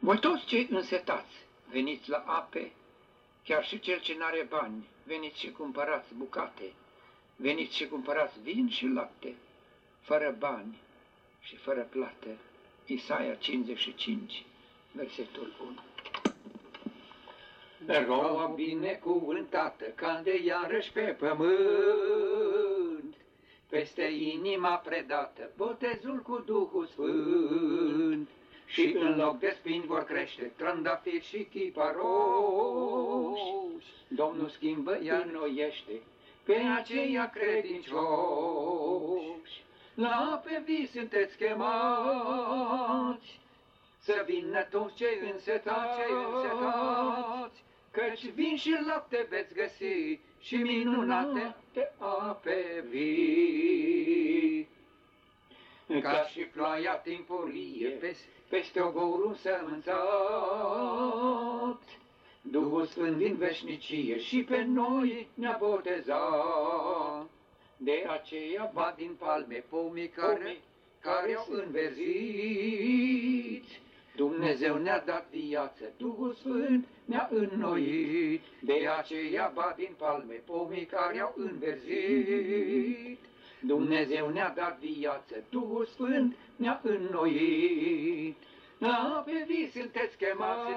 Voi toți cei însetați, veniți la ape, chiar și cel ce n-are bani, veniți și cumpărați bucate, veniți și cumpărați vin și lapte, fără bani și fără plată. Isaia 55, versetul 1. Roa binecuvântată cade iarăși pe pământ, peste inima predată, botezul cu Duhul Sfânt. Și în loc de spini vor crește trandafiri și chiparoși. Domnul schimbă, ea înnoiește pe aceia credincioși. La ape vii sunteți chemați, să vină toți cei însetați, căci vin și lapte veți găsi și minunate ape vii. Ca și ploaia timpurie peste ogorul sămânțat, Duhul Sfânt din veșnicie și pe noi ne-a botezat. De aceea bat din palme pomii care au înverzit. Dumnezeu ne-a dat viață, Duhul Sfânt ne-a înnoit. De aceea bat din palme pomii care au înverzit. Dumnezeu ne-a dat viață, Duhul Sfânt ne-a înnoit. La ape vii sunteți chemați,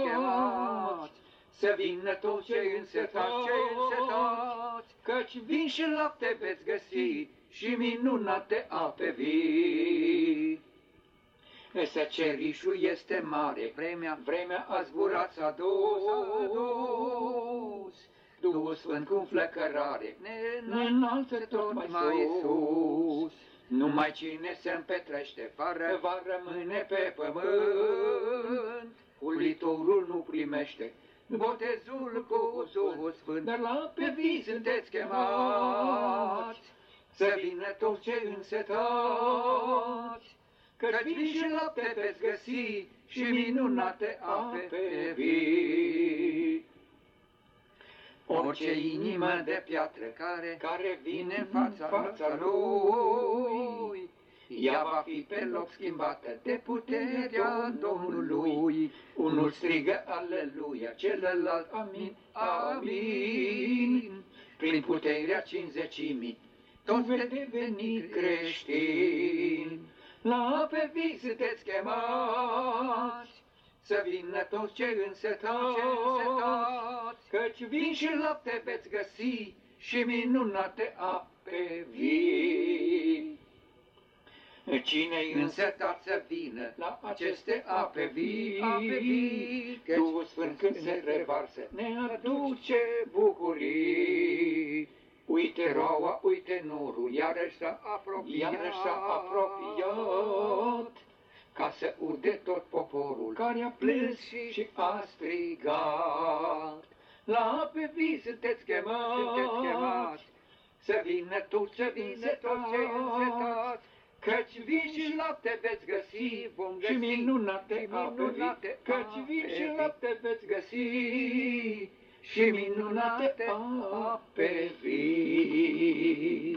să vină toți cei însetați, căci vin și lapte veți găsi și minunate ape vii. Secerișul este mare, vremea a zburat, s-a dus. Duhul Sfânt cu flăcărare ne înalță tot mai sus. Numai cine se împetrește va rămâne pe pământ. Hulitorul nu primește botezul cu Duhul Sfânt. Dar la pe vii sunteți chemați, să vină toți cei însetați, căci vin și lapte veți găsi și minunate ape vii. Orice inimă de piatră care vine în fața lui, ea va fi pe loc schimbată de puterea Domnului. Unul strigă aleluia, celălalt amin, amin. Prin puterea cincizecimii toți veți deveni creștini. La ape vii sunteți chemați, să vină toți cei însetați, căci vin și lapte veți găsi și minunate ape vii. Cine-i însetat să vină la aceste ape vii, Duhul Sfânt când se revarsă ne aduce bucurii. Uite roaua, uite norul, iarăși s-a apropiat, ca să urde tot poporul care a plâns și a strigat. La ape vii sunteți chemați, să vină toți cei însetați, căci vin și lapte veți găsi, și minunate ape, căci vin și lapte veți găsi, și minunate ape vii.